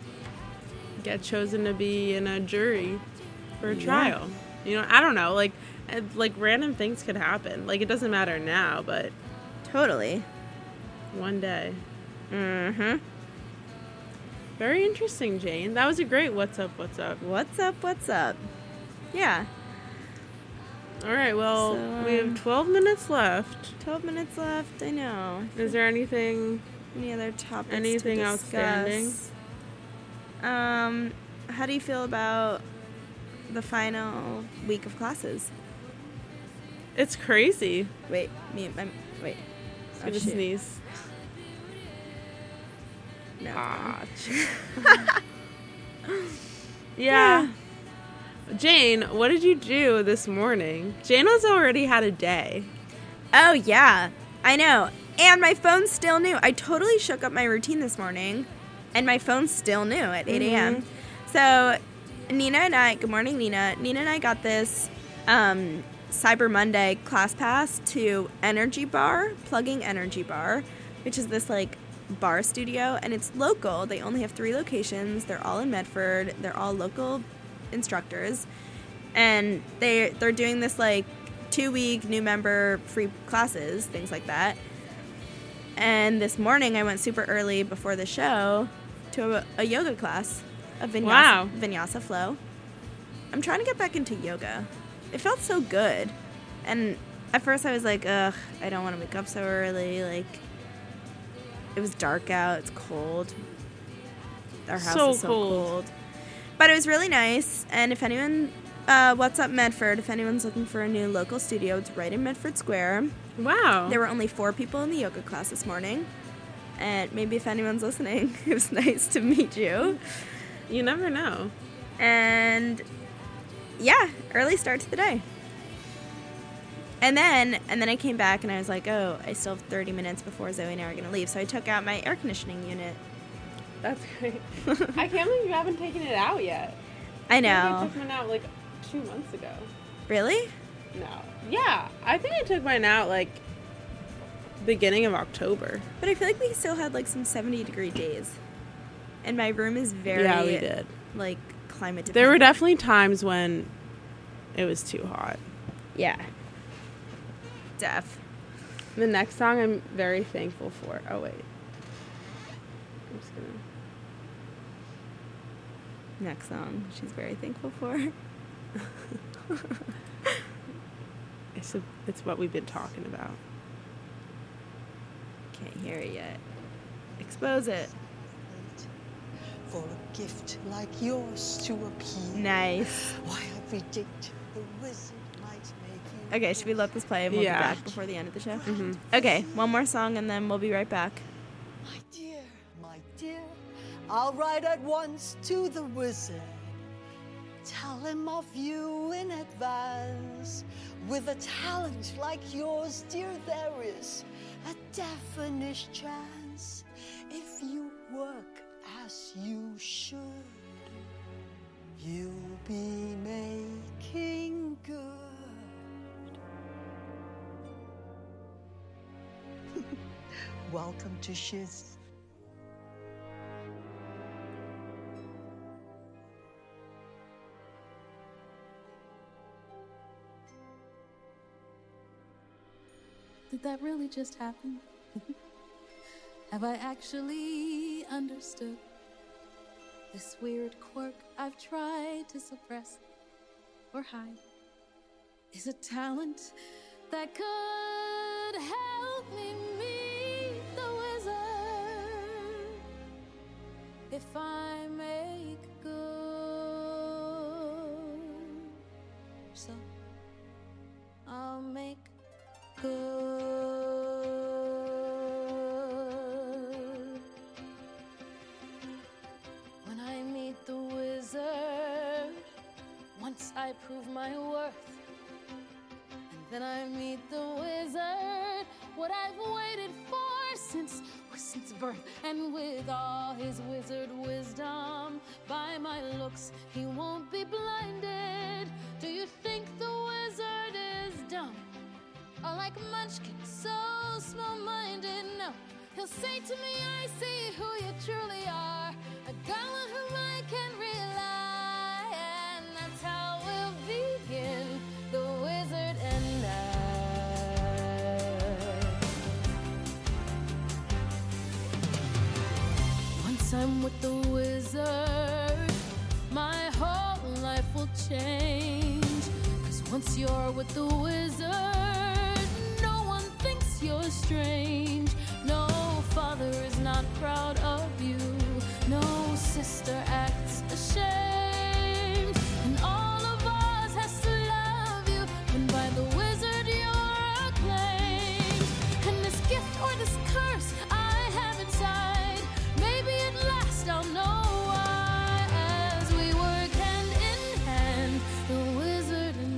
get chosen to be in a jury for a Yeah. trial? You know, I don't know. Like random things could happen. Like, it doesn't matter now, but totally. one day. Mm-hmm. Very interesting, Jane. That was a great what's up, what's up. What's up? What's up? Yeah. All right, well, So, we have 12 minutes left. 12 minutes left. I know. Is there anything? Any other topics? Anything to outstanding? discuss? How do you feel about the final week of classes? It's crazy. Wait. Wait. I'm gonna sneeze. No. Yeah. Jane, what did you do this morning? Jane has already had a day. Oh, yeah. I know. And my phone's still new. I totally shook up my routine this morning, and my phone's still new at 8 a.m. So, Nina and I, good morning, Nina. Nina and I got this Cyber Monday class pass to Energy Bar, Plugging Energy Bar, which is this, like, bar studio, and it's local. They only have 3 locations. They're all in Medford. They're all local instructors, and they're doing this, like, 2-week new member free classes, things like that. And this morning I went super early before the show to a yoga class, a Wow. vinyasa flow. I'm trying to get back into yoga. It felt so good. And at first I was like, ugh, I don't want to wake up so early. Like, it was dark out. It's cold. Our house So is so cold. cold. But it was really nice. And if anyone, what's up Medford, if anyone's looking for a new local studio, it's right in Medford Square. Wow. There were only 4 people in the yoga class this morning. And maybe if anyone's listening, it was nice to meet you. You never know. And yeah, early start to the day. And then I came back and I was like, oh, I still have 30 minutes before Zoe and I are going to leave. So I took out my air conditioning unit. That's great. I can't believe you haven't taken it out yet. I I know. took mine out like 2 months ago. Really? No. Yeah, I think I took mine out like beginning of October. But I feel like we still had like some 70-degree days. And my room is very, Yeah, we did. like, climate dependent. There were definitely times when it was too hot. Yeah. Def. The next song I'm very thankful for. Oh, wait. I'm just gonna... Next song she's very thankful for. It's what we've been talking about. Can't hear it yet. Expose it. For a gift like yours to appear. Nice. Why I predict the wizard might make you. Okay, should we let this play and we'll Yeah. be back before the end of the show? Okay, one more song and then we'll be right back. My dear, I'll write at once to the wizard. Tell him of you in advance. With a talent like yours, dear, there is a definite chance. If you work as you should, you'll be making good. Welcome to Shiz. Did that really just happen? Have I actually understood this weird quirk I've tried to suppress or hide? Is a talent that could help me meet the wizard if I make good. So I'll make good. When I meet the wizard, once I prove my worth, and then I meet the wizard, what I've waited for since birth. And with all his wizard wisdom, by my looks he won't be blinded. Do you think the wizard is dumb? Or like Munchkin, so small-minded? No, he'll say to me, I see who you truly are, a girl on whom I can rely. And that's how we'll begin, the wizard and I. Once I'm with the wizard, my whole life will change. 'Cause once you're with the wizard, you're strange. No father is not proud of you. No sister acts ashamed. And all of us has to love you. And by the wizard you're acclaimed. And this gift or this curse I have inside, maybe at last I'll know why. As we work hand in hand, the wizard and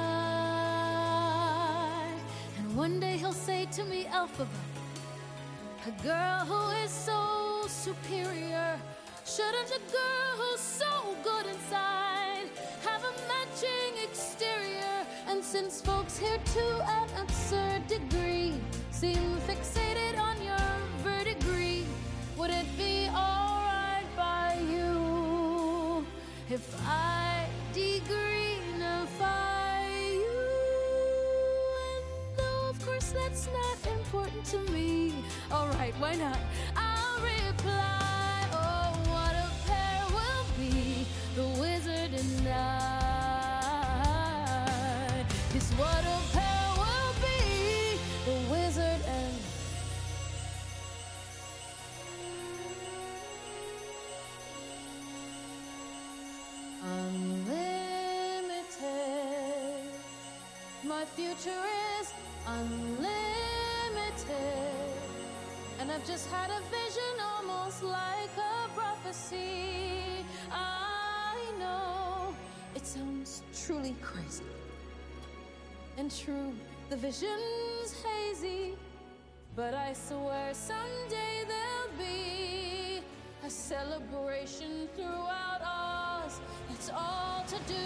I. And one day he'll say to me, Elphaba, a girl who is so superior, shouldn't a girl who's so good inside have a matching exterior? And since folks here to an absurd degree seem fixated on your verdigris, would it be alright by you if I degreenify you? And though of course that's not important to me, alright, why not? I'll reply, oh, what a pair we'll be, the wizard and I. Yes, what a pair we'll be, the wizard and unlimited. My future is unlimited. And I've just had a vision almost like a prophecy. I know it sounds truly crazy and true The vision's hazy, but I swear someday there'll be a celebration throughout Oz. It's all to do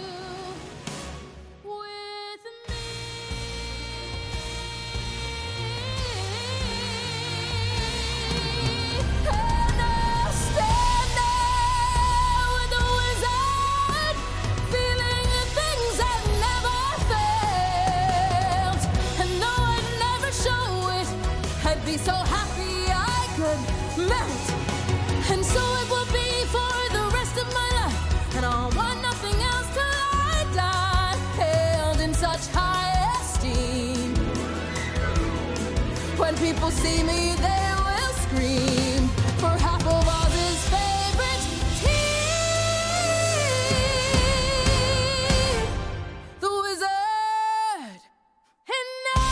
with me. And I'll stand there with the wizard, feeling things I've never felt. And though I'd never show it, I'd be so happy I could melt. And so it will be for the rest of my life, and I'll want nothing else till I die, held in such high esteem. When people see me, they will scream for half of Oz's favorite team, the Wizard and I.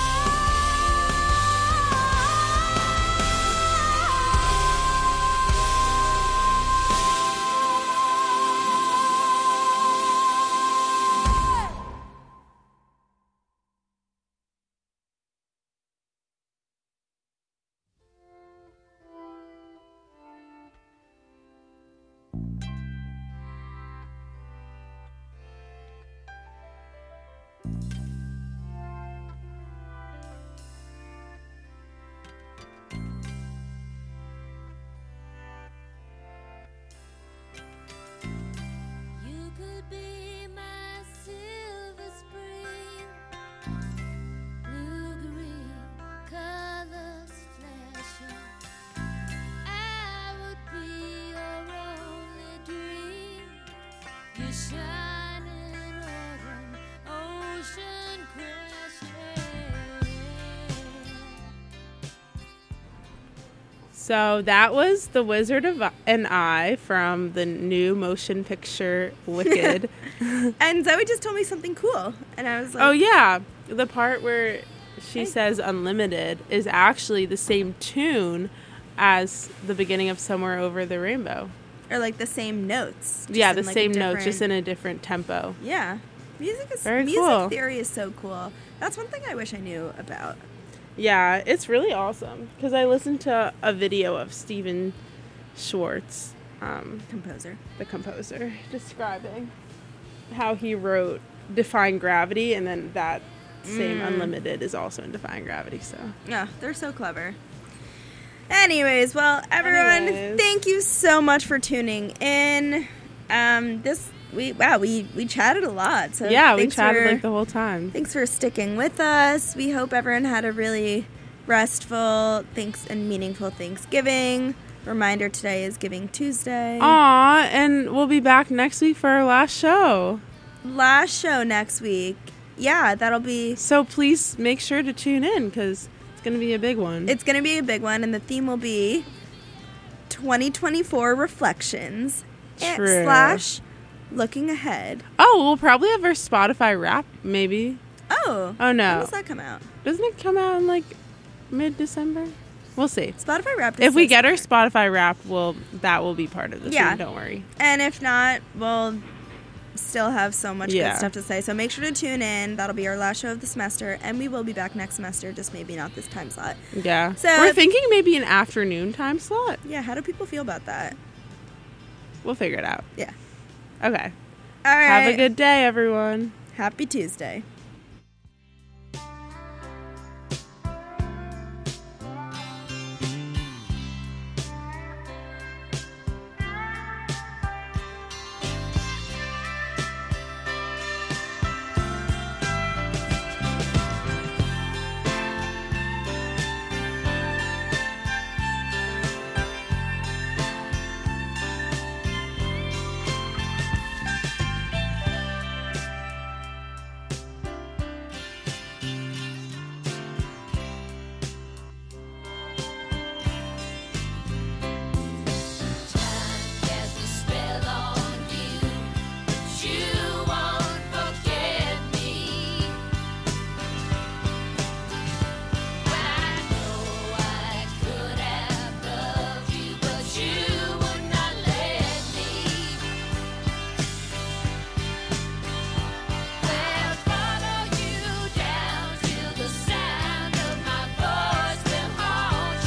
You could be my silver spring, blue-green colors flashing. I would be your only dream, your shining autumn ocean crashing. So that was The Wizard and I from the new motion picture Wicked. And Zoe just told me something cool, and I was like, Oh yeah, the part where she says unlimited is actually the same tune as the beginning of Somewhere Over the Rainbow. or like the same notes. just Yeah, in, the like, a same notes, just different- in a different tempo. Yeah, music Very cool. theory is so cool. That's one thing I wish I knew about. Yeah, it's really awesome because I listened to a video of Steven Schwartz, Composer. the composer, describing how he wrote Defying Gravity, and then that same Unlimited is also in Defying Gravity. So Yeah, they're so clever. Anyways, well, everyone, Anyways. thank you so much for tuning in. We chatted a lot. So yeah, we thanks chatted for- like the whole time. Thanks for sticking with us. We hope everyone had a really restful, and meaningful Thanksgiving. Reminder, today is Giving Tuesday. Aw, and we'll be back next week for our last show. Last show next week. Yeah, that'll be... So please make sure to tune in because it's going to be a big one. It's going to be a big one, and the theme will be 2024 reflections True. / looking ahead. Oh, we'll probably have our Spotify wrap, maybe. Oh. Oh, no. When does that come out? Doesn't it come out in like mid-December? We'll see. Spotify Wrapped. If we get our Spotify wrap, that will be part of the Yeah. theme, don't worry. And if not, we'll still have so much Yeah. good stuff to say. So make sure to tune in. That'll be our last show of the semester, and we will be back next semester, just maybe not this time slot. Yeah. So- We're thinking maybe an afternoon time slot. Yeah, how do people feel about that? We'll figure it out. Yeah. Okay. All right. Have a good day, everyone. Happy Tuesday.